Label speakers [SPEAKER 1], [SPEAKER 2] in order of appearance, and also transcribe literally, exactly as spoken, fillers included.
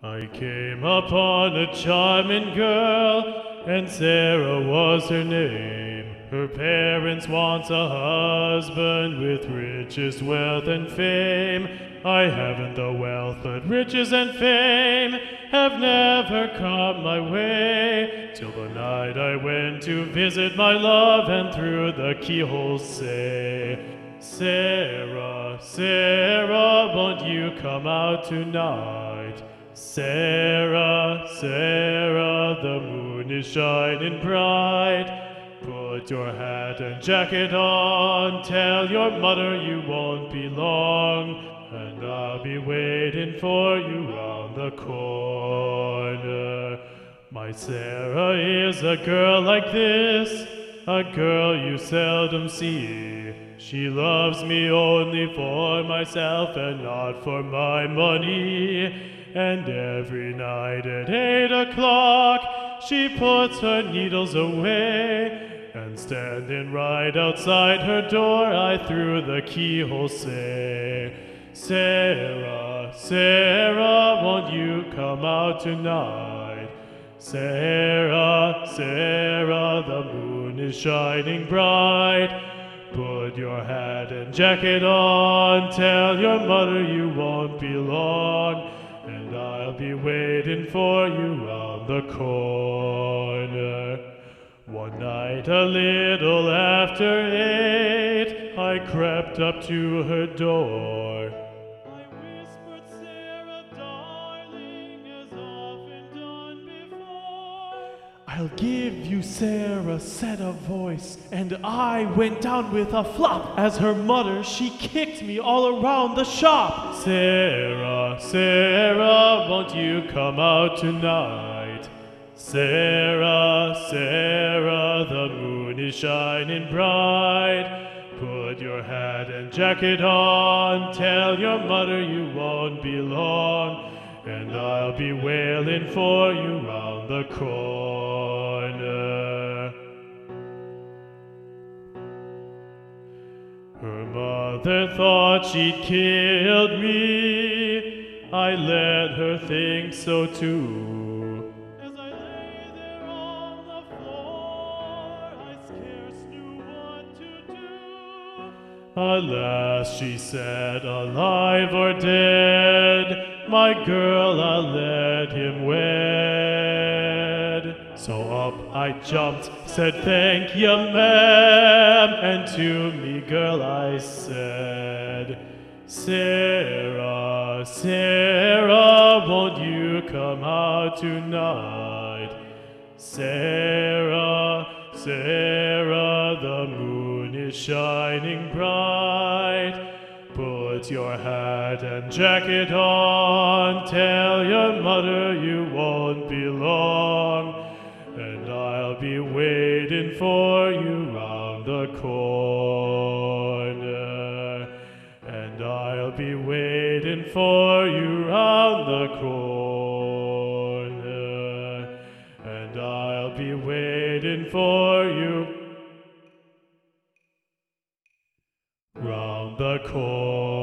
[SPEAKER 1] I came upon a charming girl, and Sarah was her name. Her parents want a husband with riches, wealth, and fame. I haven't the wealth, but riches and fame have never come my way. Till the night I went to visit my love, and through the keyhole say, Sarah, Sarah, won't you come out tonight? Sarah, Sarah, the moon is shining bright. Put your hat and jacket on, tell your mother you won't be long, and I'll be waiting for you round the corner. My Sarah is a girl like this, a girl you seldom see. She loves me only for myself and not for my money. And every night at eight o'clock she puts her needles away, and standing right outside her door I through the keyhole say, Sarah, Sarah, won't you come out tonight? Sarah, Sarah, the moon is shining bright. Put your hat and jacket on, tell your mother you won't be long, and I'll be waiting for you round the corner. One night a little after eight, I crept up to her door. I whispered, Sarah, darling, as often done before. I'll give you Sarah, said a voice, and I went down with a flop. As her mother, she kicked me all around the shop. Sarah, Sarah, won't you come out tonight? Sarah, Sarah, the moon is shining bright. Put your hat and jacket on, tell your mother you won't be long, and I'll be wailing for you round the corner. Her mother thought she'd killed me, I let her think so too. As I lay there on the floor, I scarce knew what to do. Alas, she said, alive or dead, my girl, I'll let him wed. So up I jumped, said, thank you, ma'am, and to me, girl, I said, Sarah, Sarah, won't you come out tonight? Sarah, Sarah, the moon is shining bright. Put your hat and jacket on, tell your mother you won't be long, and I'll be waiting for you round the corner. And I'll be waiting for you round the corner. And I'll be waiting for you round the corner.